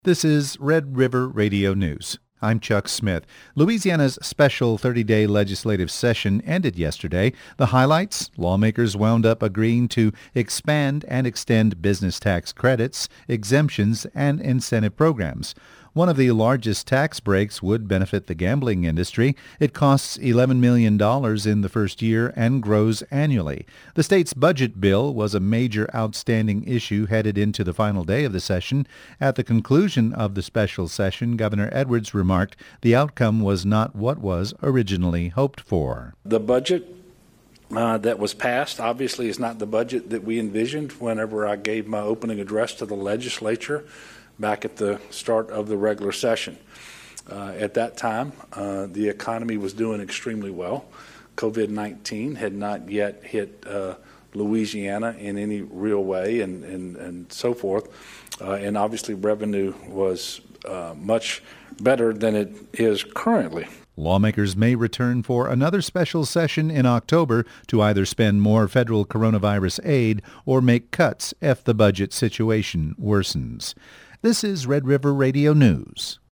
This is Red River Radio News. I'm Chuck Smith. Louisiana's special 30-day legislative session ended yesterday. The highlights: lawmakers wound up agreeing to expand and extend business tax credits, exemptions, and incentive programs. One of the largest tax breaks would benefit the gambling industry. It costs $11 million in the first year and grows annually. The state's budget bill was a major outstanding issue headed into the final day of the session. At the conclusion of the special session, Governor Edwards remarked the outcome was not what was originally hoped for. The budget that was passed obviously is not the budget that we envisioned whenever I gave my opening address to the legislature back at the start of the regular session. At that time, the economy was doing extremely well. COVID-19 had not yet hit Louisiana in any real way and so forth. And obviously revenue was much better than it is currently. Lawmakers may return for another special session in October to either spend more federal coronavirus aid or make cuts if the budget situation worsens. This is Red River Radio News.